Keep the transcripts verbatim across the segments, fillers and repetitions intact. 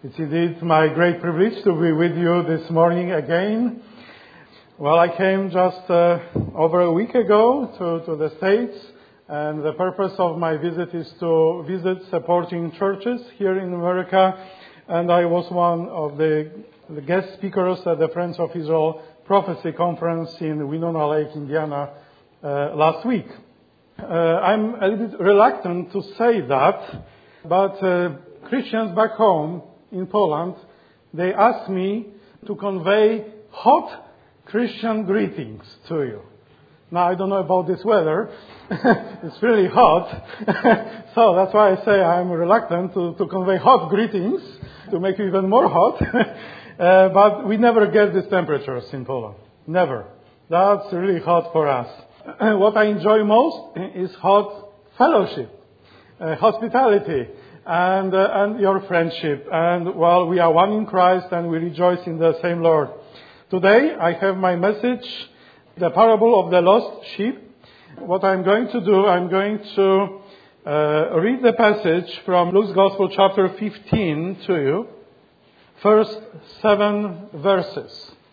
It's indeed my great privilege to be with you this morning again. Well, I came just uh, over a week ago to, to the States, and the purpose of my visit is to visit supporting churches here in America, and I was one of the, the guest speakers at the Friends of Israel Prophecy Conference in Winona Lake, Indiana, uh, last week. Uh, I'm a little bit reluctant to say that, but uh, Christians back home in Poland, they asked me to convey hot Christian greetings to you. Now, I don't know about this weather. It's really hot. So that's why I say I'm reluctant to, to convey hot greetings, to make you even more hot. uh, but we never get these temperatures in Poland. Never. That's really hot for us. What I enjoy most is hot fellowship, uh, hospitality, and uh, and your friendship. And, well, we are one in Christ and we rejoice in the same Lord. Today I have my message, the parable of the lost sheep. What I'm going to do, I'm going to uh, read the passage from Luke's Gospel chapter fifteen to you. First seven verses.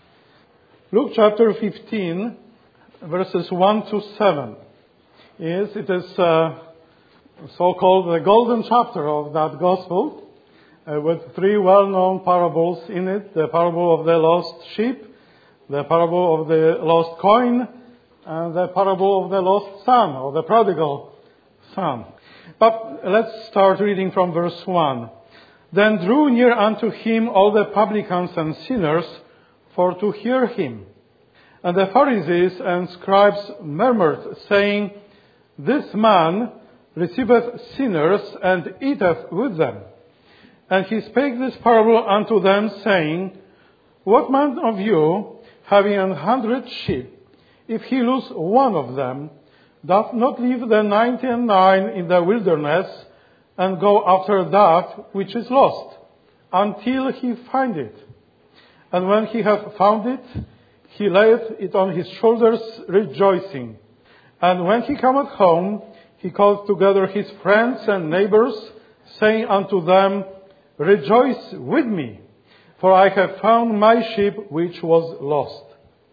Luke chapter fifteen, verses one to seven. Yes, it is uh, so-called the golden chapter of that Gospel, uh, with three well-known parables in it. The parable of the lost sheep, the parable of the lost coin, and the parable of the lost son, or the prodigal son. But let's start reading from verse one. Then drew near unto him all the publicans and sinners for to hear him. And the Pharisees and scribes murmured, saying, This man receiveth sinners and eateth with them. And he spake this parable unto them, saying, What man of you, having an hundred sheep, if he lose one of them, doth not leave the ninety and nine in the wilderness, and go after that which is lost, until he find it? And when he hath found it, he layeth it on his shoulders, rejoicing. And when he cometh home, he calleth together his friends and neighbors, saying unto them, Rejoice with me, for I have found my sheep which was lost.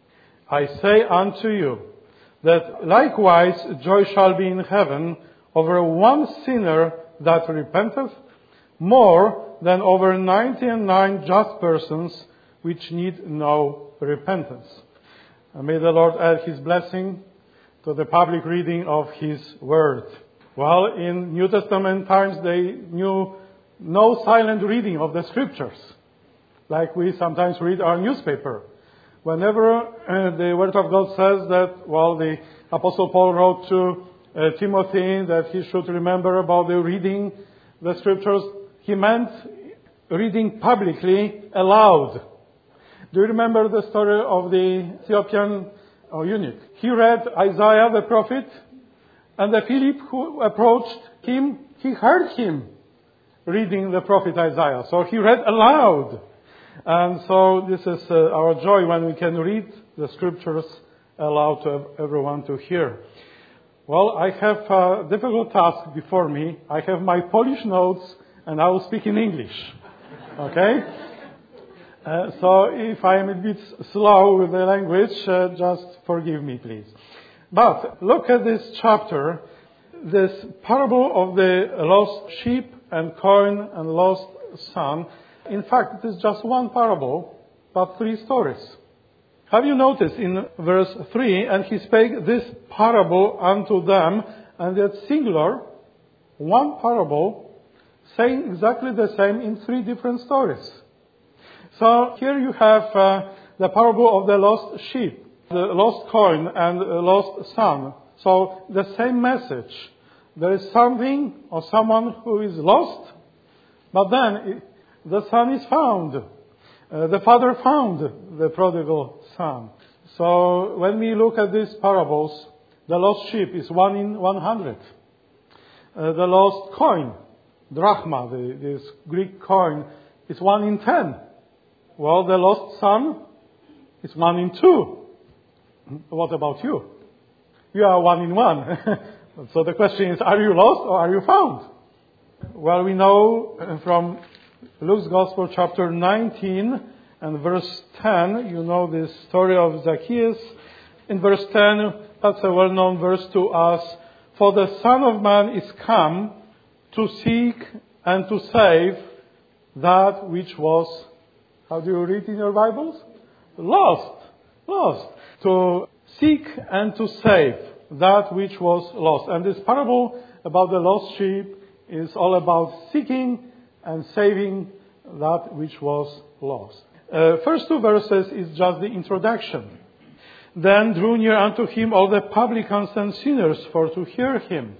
I say unto you, that likewise joy shall be in heaven over one sinner that repenteth, more than over ninety and nine just persons which need no repentance. And may the Lord add His blessing to the public reading of His Word. Well, in New Testament times they knew no silent reading of the Scriptures, like we sometimes read our newspaper. Whenever uh, the Word of God says that, well, the Apostle Paul wrote to uh, Timothy that he should remember about the reading the Scriptures, he meant reading publicly aloud. Do you remember the story of the Ethiopian oh, eunuch? He read Isaiah the prophet, and the Philip who approached him, he heard him reading the prophet Isaiah. So he read aloud. And so this is uh, our joy when we can read the Scriptures aloud to everyone to hear. Well, I have a difficult task before me. I have my Polish notes, and I will speak in English. Okay? Uh, so if I am a bit slow with the language, uh, just forgive me, please. But look at this chapter, this parable of the lost sheep and coin and lost son. In fact, it is just one parable, but three stories. Have you noticed in verse three, and he spake this parable unto them, and that singular, one parable, saying exactly the same in three different stories. So here you have uh, the parable of the lost sheep, the lost coin, and the lost son. So the same message. There is something or someone who is lost, but then it, the son is found. Uh, the father found the prodigal son. So when we look at these parables, the lost sheep is one in one hundred. Uh, the lost coin, drachma, the, this Greek coin, is one in ten. Well, the lost son is one in two. What about you? You are one in one. So the question is, are you lost or are you found? Well, we know from Luke's Gospel, chapter nineteen and verse ten. You know this story of Zacchaeus. In verse ten, that's a well-known verse to us. For the Son of Man is come to seek and to save that which was, how do you read in your Bibles? Lost. Lost. To seek and to save that which was lost. And this parable about the lost sheep is all about seeking and saving that which was lost. Uh, first two verses is just the introduction. Then drew near unto him all the publicans and sinners for to hear him.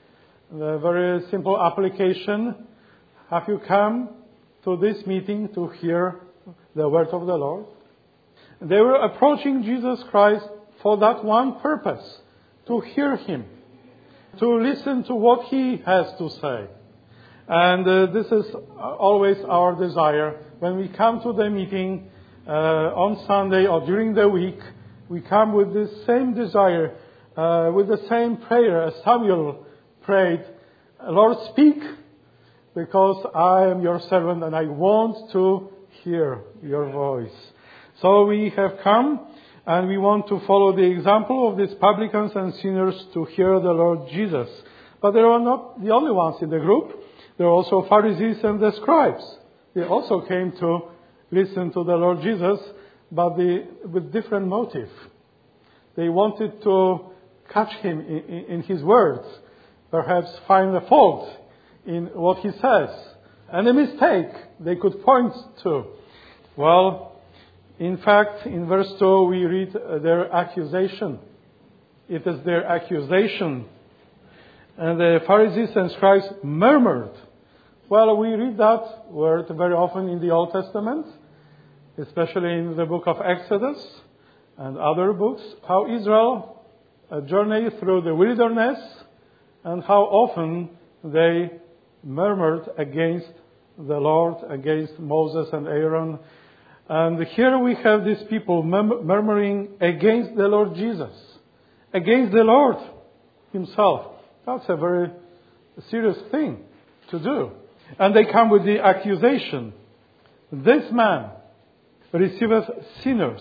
A very simple application. Have you come to this meeting to hear the word of the Lord? They were approaching Jesus Christ for that one purpose, to hear him, to listen to what he has to say. And uh, this is always our desire. When we come to the meeting uh, on Sunday or during the week, we come with this same desire, uh, with the same prayer as Samuel prayed. Lord, speak, because I am your servant and I want to hear your voice. So we have come and we want to follow the example of these publicans and sinners to hear the Lord Jesus. But they are not the only ones in the group. There are also Pharisees and the scribes. They also came to listen to the Lord Jesus, but they, with different motive. They wanted to catch him in, in, in his words, perhaps find a fault in what he says, and a mistake they could point to. Well, in fact, in verse two we read their accusation. It is their accusation. And the Pharisees and scribes murmured. Well, we read that word very often in the Old Testament, especially in the book of Exodus and other books, how Israel journeyed through the wilderness and how often they murmured against the Lord, against Moses and Aaron. And here we have these people murmuring against the Lord Jesus, against the Lord himself. That's a very serious thing to do. And they come with the accusation. This man receiveth sinners.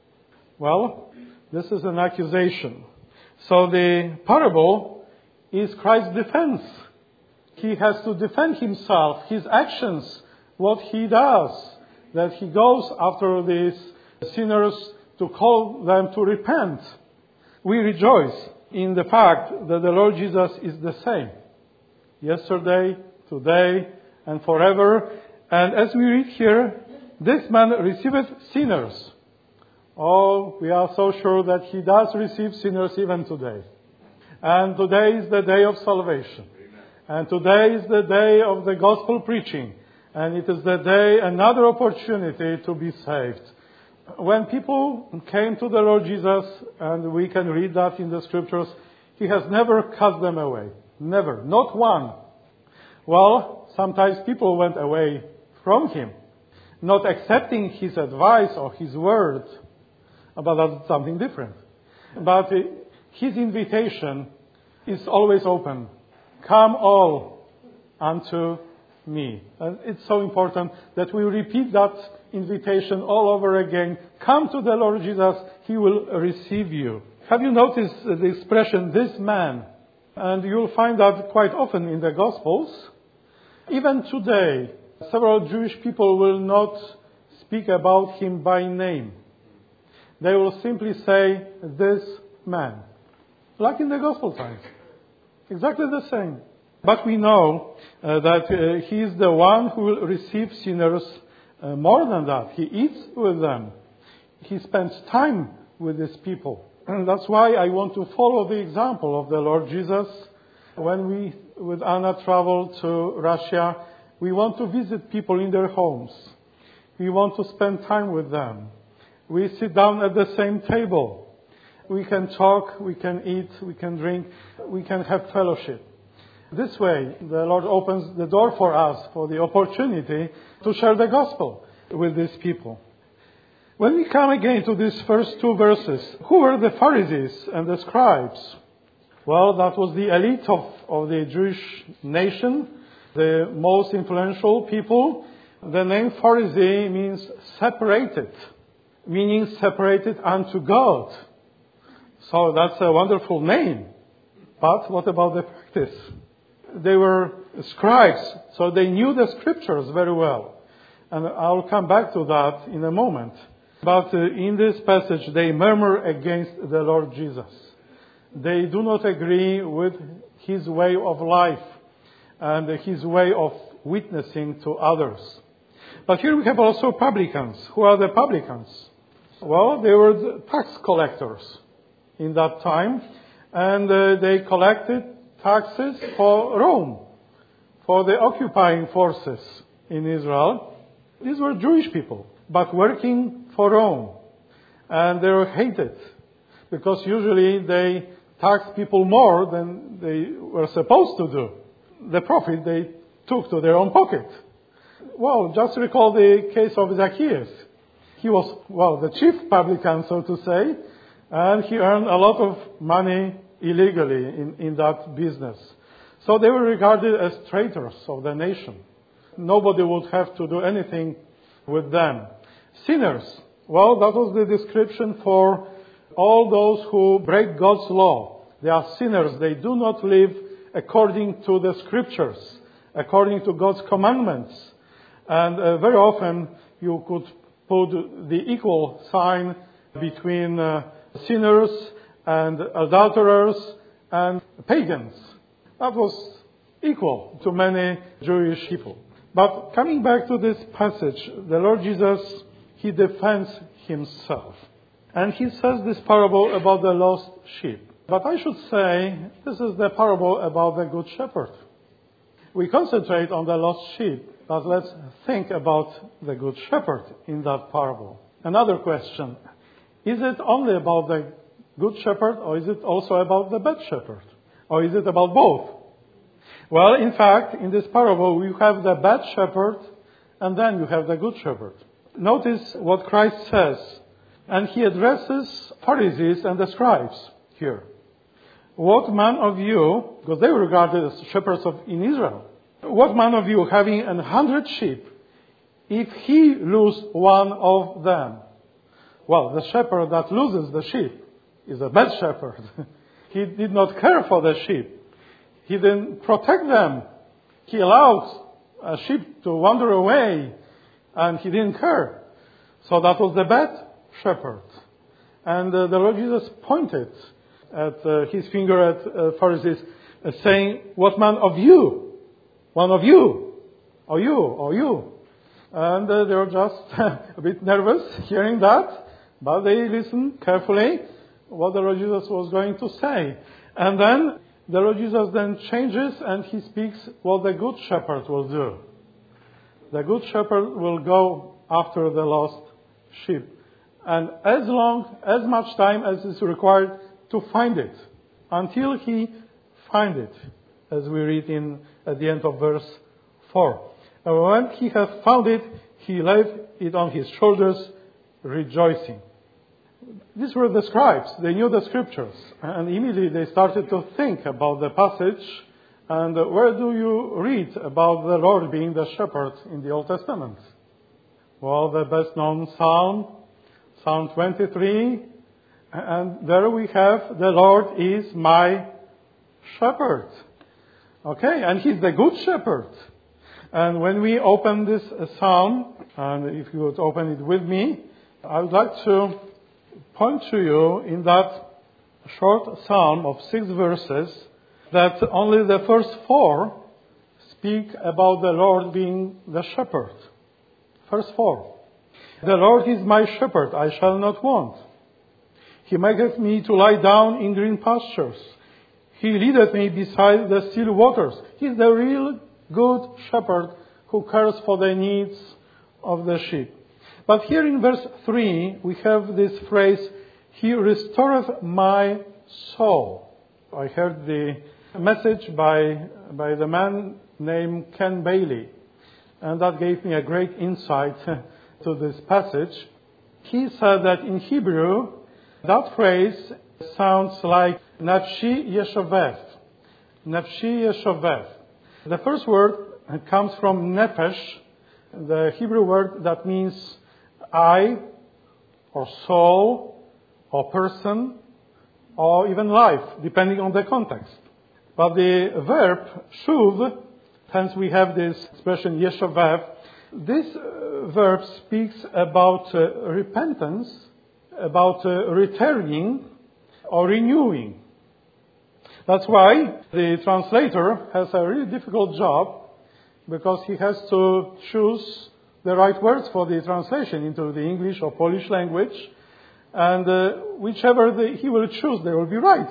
Well, this is an accusation. So the parable is Christ's defense. He has to defend himself, his actions, what he does. That he goes after these sinners to call them to repent. We rejoice in the fact that the Lord Jesus is the same. Yesterday, today, and forever. And as we read here, this man receiveth sinners. Oh, we are so sure that he does receive sinners even today. And today is the day of salvation. And today is the day of the gospel preaching. And it is the day, another opportunity to be saved. When people came to the Lord Jesus, and we can read that in the scriptures, he has never cast them away. Never. Not one. Well, sometimes people went away from him, not accepting his advice or his word. But that's something different. But his invitation is always open. Come all unto me. And it's so important that we repeat that invitation all over again. Come to the Lord Jesus, he will receive you. Have you noticed the expression, this man? And you'll find that quite often in the Gospels. Even today, several Jewish people will not speak about him by name. They will simply say, this man. Like in the Gospel times. Exactly the same. But we know uh, that uh, he is the one who will receive sinners uh, more than that. He eats with them. He spends time with these people. And that's why I want to follow the example of the Lord Jesus. When we, with Anna, travel to Russia, we want to visit people in their homes. We want to spend time with them. We sit down at the same table. We can talk, we can eat, we can drink, we can have fellowship. This way, the Lord opens the door for us, for the opportunity to share the gospel with these people. When we come again to these first two verses, who were the Pharisees and the scribes? Well, that was the elite of, of the Jewish nation, the most influential people. The name Pharisee means separated, meaning separated unto God. So that's a wonderful name. But what about the practice? They were scribes, so they knew the scriptures very well. And I'll come back to that in a moment. But uh, in this passage, they murmur against the Lord Jesus. They do not agree with his way of life and his way of witnessing to others. But here we have also publicans. Who are the publicans? Well, they were the tax collectors in that time. And uh, they collected taxes for Rome, for the occupying forces in Israel. These were Jewish people, but working for Rome. And they were hated, because usually they taxed people more than they were supposed to do. The profit they took to their own pocket. Well, just recall the case of Zacchaeus. He was, well, the chief publican, so to say, and he earned a lot of money illegally in, in that business. So they were regarded as traitors of the nation. Nobody would have to do anything with them. Sinners. Well, that was the description for all those who break God's law. They are sinners. They do not live according to the scriptures, according to God's commandments. And uh, very often you could put the equal sign between uh, sinners and adulterers and pagans. That was equal to many Jewish people. But coming back to this passage, the Lord Jesus, he defends himself. And he says this parable about the lost sheep. But I should say, this is the parable about the Good Shepherd. We concentrate on the lost sheep, but let's think about the Good Shepherd in that parable. Another question. Is it only about the Good Shepherd, or is it also about the Bad Shepherd? Or is it about both? Well, in fact, in this parable, you have the Bad Shepherd, and then you have the Good Shepherd. Notice what Christ says, and he addresses Pharisees and the scribes here. What man of you, because they were regarded as shepherds of in Israel, what man of you having an hundred sheep, if he lose one of them? Well, the shepherd that loses the sheep is a bad shepherd. He did not care for the sheep. He didn't protect them. He allowed a sheep to wander away, and he didn't care. So that was the bad shepherd. And uh, the Lord Jesus pointed at uh, his finger at uh, Pharisees, uh, saying, what man of you? One of you? Or you? Or you? And uh, they were just a bit nervous hearing that, but they listened carefully what the Lord Jesus was going to say. And then the Lord Jesus then changes and he speaks what the Good Shepherd will do. The Good Shepherd will go after the lost sheep. And as long, as much time as is required to find it, until he find it, as we read in at the end of verse four. And when he has found it, he laid it on his shoulders, rejoicing. These were the scribes. They knew the scriptures. And immediately they started to think about the passage. And where do you read about the Lord being the shepherd in the Old Testament? Well, the best known Psalm, Psalm twenty-three. And there we have, the Lord is my shepherd. Okay, and he's the good shepherd. And when we open this psalm, and if you would open it with me, I would like to point to you in that short psalm of six verses that only the first four speak about the Lord being the shepherd. Verse four. The Lord is my shepherd, I shall not want. He maketh me to lie down in green pastures. He leadeth me beside the still waters. He is the real good shepherd who cares for the needs of the sheep. But here in verse three, we have this phrase, He restoreth my soul. I heard the message by, by the man named Ken Bailey. And that gave me a great insight to this passage. He said that in Hebrew, that phrase sounds like Nafshi Yeshoveth. Nafshi Yeshoveth. The first word comes from Nefesh, the Hebrew word that means I, or soul, or person, or even life, depending on the context. But the verb shuv, hence we have this expression yeshavev, this uh, verb speaks about uh, repentance, about uh, returning or renewing. That's why the translator has a really difficult job, because he has to choose the right words for the translation into the English or Polish language, and uh, whichever the, he will choose, they will be right.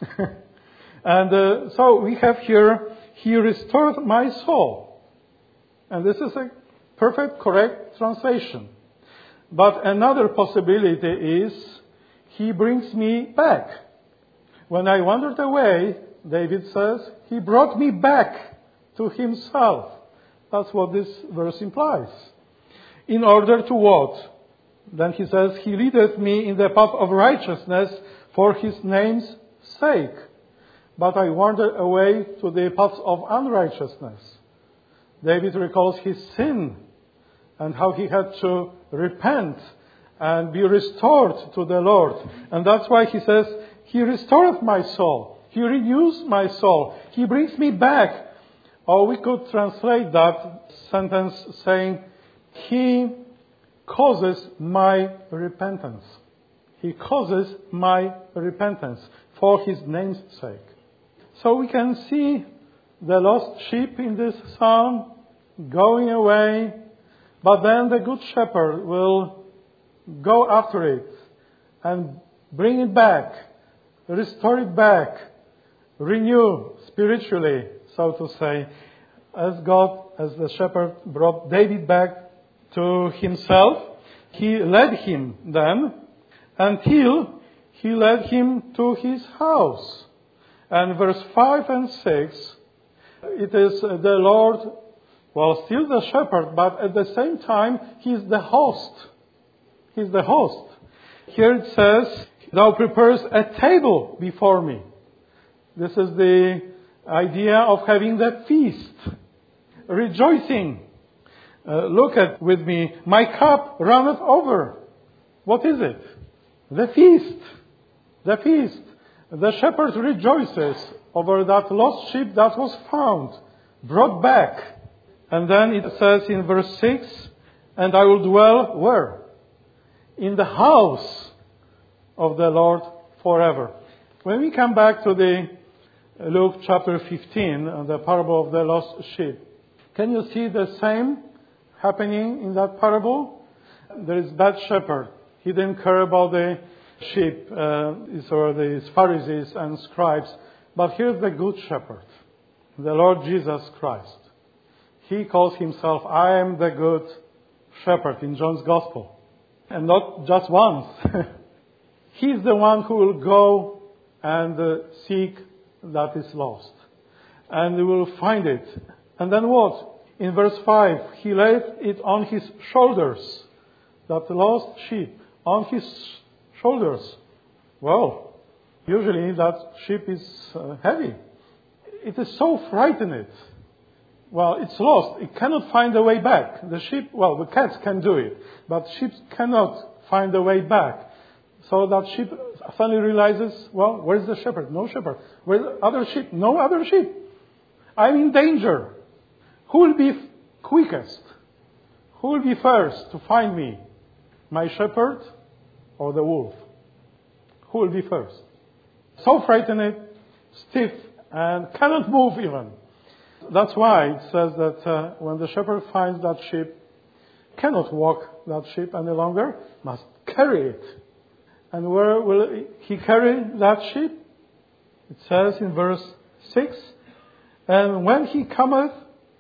And uh, so we have here, he restored my soul. And this is a perfect, correct translation. But another possibility is, he brings me back. When I wandered away, David says, he brought me back to himself. That's what this verse implies. In order to what? Then he says, he leadeth me in the path of righteousness for his name's sake. But I wandered away to the paths of unrighteousness. David recalls his sin and how he had to repent and be restored to the Lord. And that's why he says, he restoreth my soul. He renews my soul. He brings me back. Or we could translate that sentence saying, he causes my repentance. He causes my repentance for his name's sake. So we can see the lost sheep in this psalm going away, but then the good shepherd will go after it and bring it back, restore it back, renew spiritually, so to say, as God, as the shepherd brought David back to himself. He led him then until he led him to his house. And verse five and six, it is the Lord, well, still the shepherd, but at the same time, he is the host. He is the host. Here it says, thou preparest a table before me. This is the idea of having that feast. Rejoicing. Uh, look at with me, my cup runneth over. What is it? The feast. The feast. The shepherd rejoices over that lost sheep that was found, brought back. And then it says in verse six, and I will dwell where? In the house of the Lord forever. When we come back to the Luke chapter fifteen, the parable of the lost sheep, can you see the same happening in that parable? There is bad shepherd. He didn't care about the sheep, uh, or the Pharisees and scribes. But here's the good shepherd, the Lord Jesus Christ. He calls himself, I am the good shepherd in John's Gospel. And not just once. He's the one who will go and uh, seek that is lost. And he will find it. And then what? In verse five, he laid it on his shoulders. That lost sheep on his shoulders. Well, usually that sheep is uh, heavy. It is so frightened. Well, it's lost. It cannot find a way back. The sheep, well, the cats can do it. But sheep cannot find a way back. So that sheep suddenly realizes, well, where's the shepherd? No shepherd. Where's the other sheep? No other sheep. I'm in danger. Who will be quickest? Who will be first to find me? My shepherd or the wolf? Who will be first? So frightened, stiff, and cannot move even. That's why it says that uh, when the shepherd finds that sheep, cannot walk that sheep any longer, must carry it. And where will he carry that sheep? It says in verse six, and when he cometh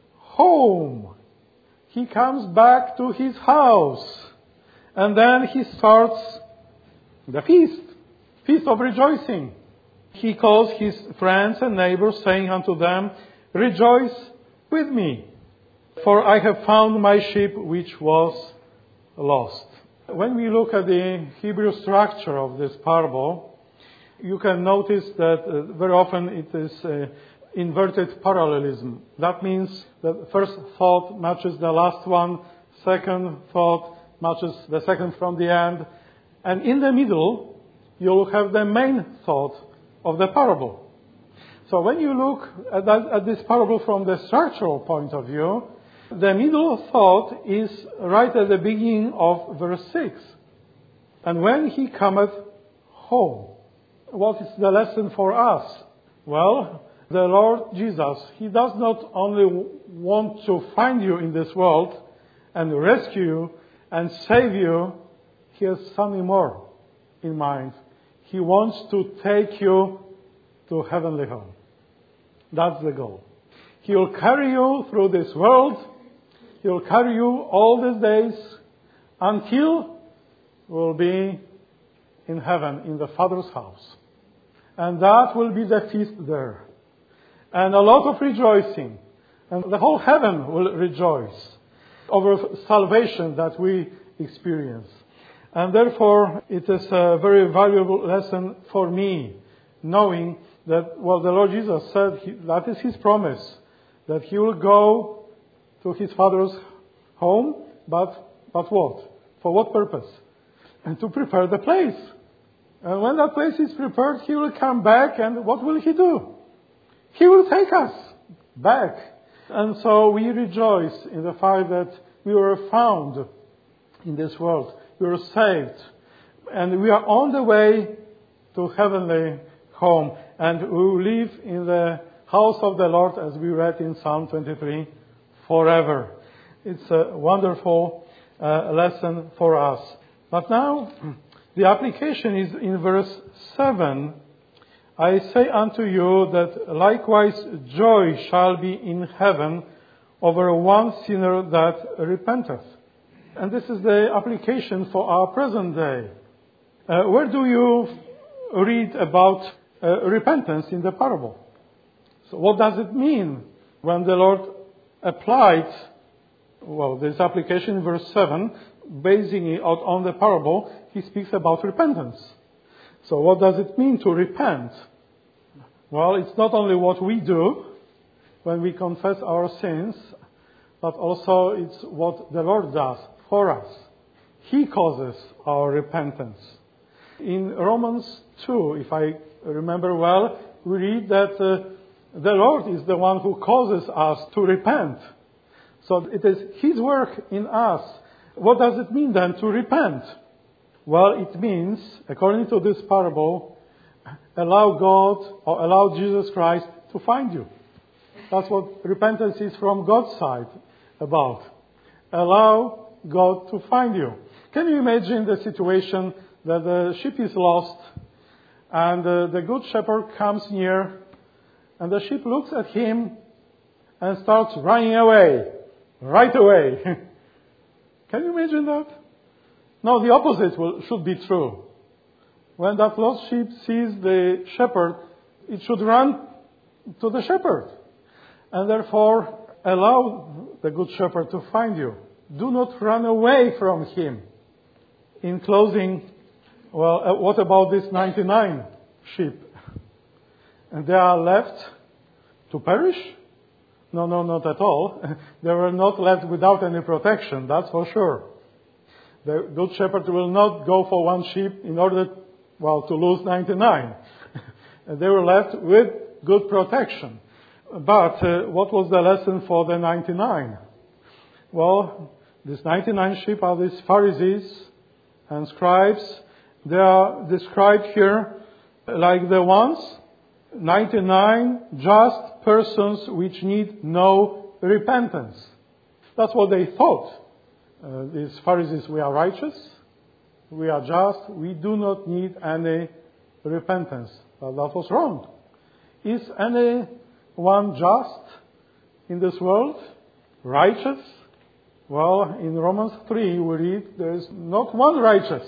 home, he comes back to his house. And then he starts the feast, feast of rejoicing. He calls his friends and neighbors, saying unto them, rejoice with me, for I have found my sheep which was lost. When we look at the Hebrew structure of this parable, you can notice that uh, very often it is uh, inverted parallelism. That means the first thought matches the last one, second thought matches the second from the end, and in the middle you'll have the main thought of the parable. So when you look at, that, at this parable from the structural point of view, the middle thought is right at the beginning of verse six. And when he cometh home, what is the lesson for us? Well, the Lord Jesus, He does not only want to find you in this world and rescue you and save you, He has something more in mind. He wants to take you to heavenly home. That's the goal. He will carry you through this world. He will carry you all these days until we'll be in heaven, in the Father's house. And that will be the feast there. And a lot of rejoicing. And the whole heaven will rejoice over salvation that we experience. And therefore, it is a very valuable lesson for me, knowing that, well, the Lord Jesus said, he, that is His promise, that He will go to His Father's home, but, but what? For what purpose? And to prepare the place. And when that place is prepared, He will come back, and what will He do? He will take us back. And so we rejoice in the fact that we were found in this world. We were saved. And we are on the way to heavenly home. And we will live in the house of the Lord, as we read in Psalm twenty-three, forever. It's a wonderful uh, lesson for us. But now, the application is in verse seven. I say unto you that likewise joy shall be in heaven over one sinner that repenteth. And this is the application for our present day. Uh, where do you read about uh, repentance in the parable? So what does it mean when the Lord applied, well, this application in verse seven, basing it out on the parable, He speaks about repentance. So what does it mean to repent? Well, it's not only what we do when we confess our sins, but also it's what the Lord does for us. He causes our repentance. In Romans two, if I remember well, we read that uh, the Lord is the one who causes us to repent. So it is His work in us. What does it mean then to repent? Well, it means, according to this parable, allow God or allow Jesus Christ to find you. That's what repentance is from God's side about. Allow God to find you. Can you imagine the situation that the sheep is lost and uh, the good shepherd comes near and the sheep looks at him and starts running away, right away. Can you imagine that? No, the opposite will, should be true. When that lost sheep sees the shepherd, it should run to the shepherd. And therefore, allow the good shepherd to find you. Do not run away from him. In closing, well, uh, what about these ninety-nine sheep? And they are left to perish? No, no, not at all. They were not left without any protection, that's for sure. The good shepherd will not go for one sheep in order, well, to lose ninety-nine. They were left with good protection. But uh, what was the lesson for the ninety-nine? Well, these ninety-nine sheep are these Pharisees and scribes. They are described here like the ones, ninety-nine just persons which need no repentance. That's what they thought. Uh, these Pharisees, we are righteous, we are just, we do not need any repentance. But that was wrong. Is anyone just in this world? Righteous? Well, in Romans three we read there is not one righteous.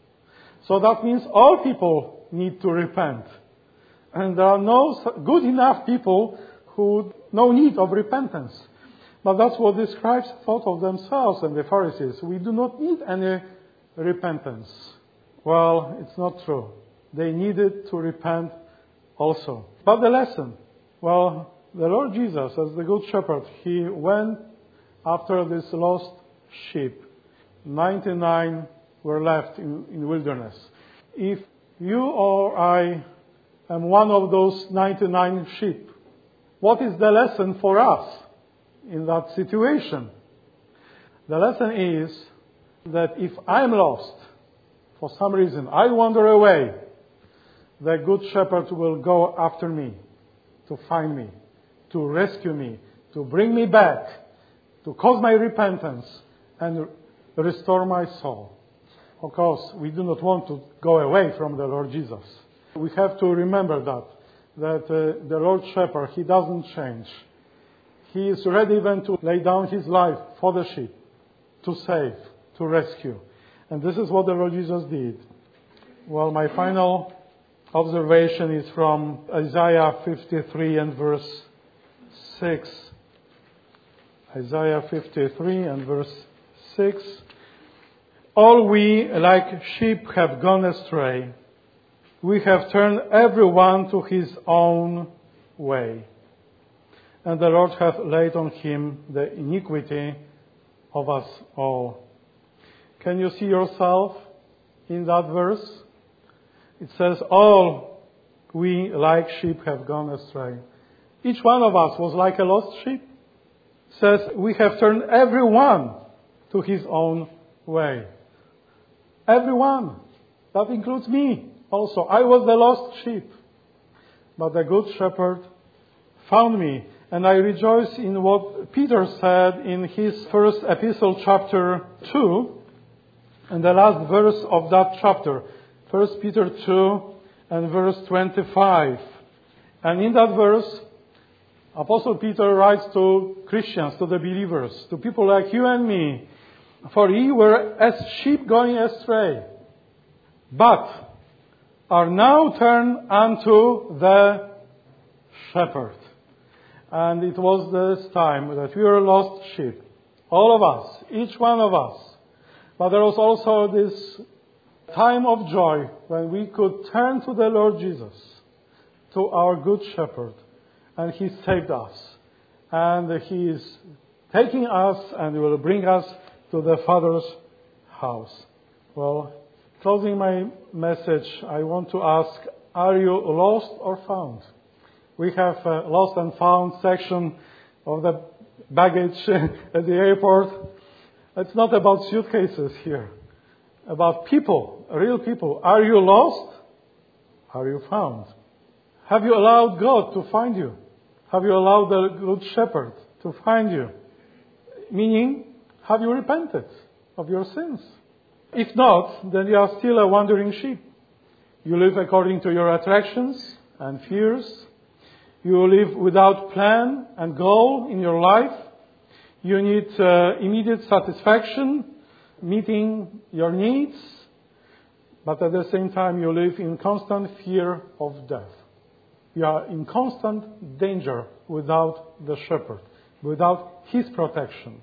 So that means all people need to repent. And there are no good enough people who no need of repentance. But that's what the scribes thought of themselves and the Pharisees. We do not need any repentance. Well, it's not true. They needed to repent also. But the lesson, well, the Lord Jesus, as the Good Shepherd, He went after this lost sheep. ninety-nine were left in, in wilderness. If you or I am one of those ninety-nine sheep, what is the lesson for us in that situation? The lesson is that if I am lost, for some reason, I wander away, the Good Shepherd will go after me, to find me, to rescue me, to bring me back, to cause my repentance and restore my soul. Of course, we do not want to go away from the Lord Jesus. We have to remember that, that uh, the Lord Shepherd, He doesn't change. He is ready even to lay down His life for the sheep, to save, to rescue. And this is what the Lord Jesus did. Well, my final observation is from Isaiah fifty-three and verse six. Isaiah fifty-three and verse six. All we like sheep have gone astray. We have turned everyone to his own way. And the Lord hath laid on him the iniquity of us all. Can you see yourself in that verse? It says, all we like sheep have gone astray. Each one of us was like a lost sheep. It says, we have turned everyone to his own way. Everyone. That includes me also. I was the lost sheep. But the Good Shepherd found me. And I rejoice in what Peter said in his first epistle, chapter two, and the last verse of that chapter. First Peter two and verse twenty-five. And in that verse, Apostle Peter writes to Christians, to the believers, to people like you and me, for ye were as sheep going astray, but are now turned unto the shepherd. And it was this time that we were lost sheep. All of us, each one of us. But there was also this time of joy when we could turn to the Lord Jesus, to our Good Shepherd, and He saved us. And He is taking us and will bring us to the Father's house. Well, closing my message, I want to ask, are you lost or found? We have a lost and found section of the baggage at the airport. It's not about suitcases here. About people, real people. Are you lost? Are you found? Have you allowed God to find you? Have you allowed the Good Shepherd to find you? Meaning, have you repented of your sins? If not, then you are still a wandering sheep. You live according to your attractions and fears. You live without plan and goal in your life. You need uh, immediate satisfaction, meeting your needs. But at the same time, you live in constant fear of death. You are in constant danger without the shepherd, without his protection.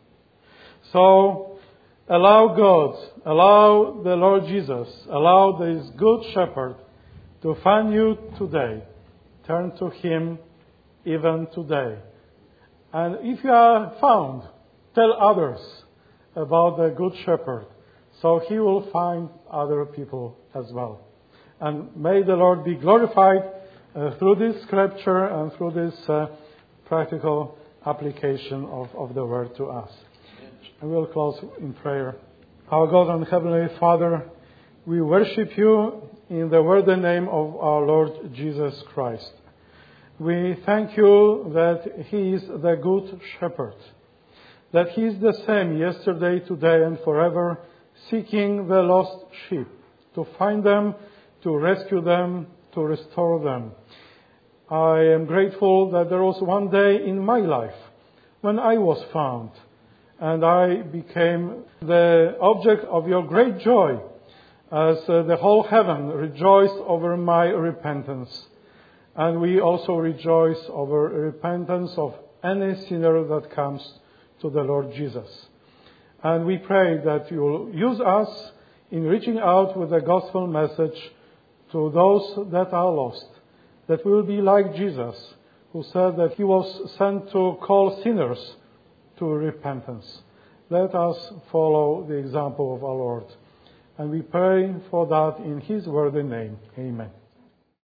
So, allow God, allow the Lord Jesus, allow this Good Shepherd to find you today. Turn to Him even today. And if you are found, tell others about the Good Shepherd, so He will find other people as well. And may the Lord be glorified uh, through this scripture and through this uh, practical application of, of the Word to us. And we'll close in prayer. Our God and Heavenly Father, we worship You in the word and name of our Lord Jesus Christ. We thank You that He is the Good Shepherd, that He is the same yesterday, today and forever, seeking the lost sheep, to find them, to rescue them, to restore them. I am grateful that there was one day in my life when I was found, and I became the object of Your great joy, as uh, the whole heaven rejoiced over my repentance. And we also rejoice over repentance of any sinner that comes to the Lord Jesus. And we pray that You will use us in reaching out with the gospel message to those that are lost, that we will be like Jesus, who who said that he was sent to call sinners to repentance. Let us follow the example of our Lord. And we pray for that in his worthy name. Amen.